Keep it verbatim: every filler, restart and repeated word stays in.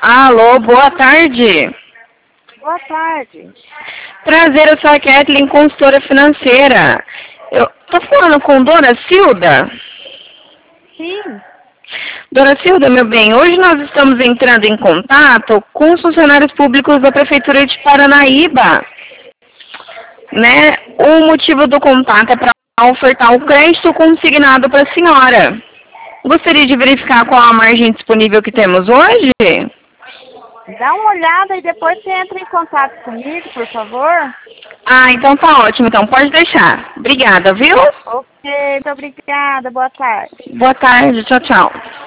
Alô, boa tarde. Boa tarde. Prazer, eu sou a Kathleen, consultora financeira. Eu tô falando com Dona Cilda? Sim. Dona Cilda, meu bem, hoje nós estamos entrando em contato com os funcionários públicos da Prefeitura de Paranaíba. Né? O motivo do contato é para ofertar o crédito consignado para a senhora. Gostaria de verificar qual a margem disponível que temos hoje? Dá uma olhada e depois você entra em contato comigo, por favor. Ah, então tá ótimo. Então pode deixar. Obrigada, viu? Ok, muito obrigada. Boa tarde. Boa tarde. Tchau, tchau.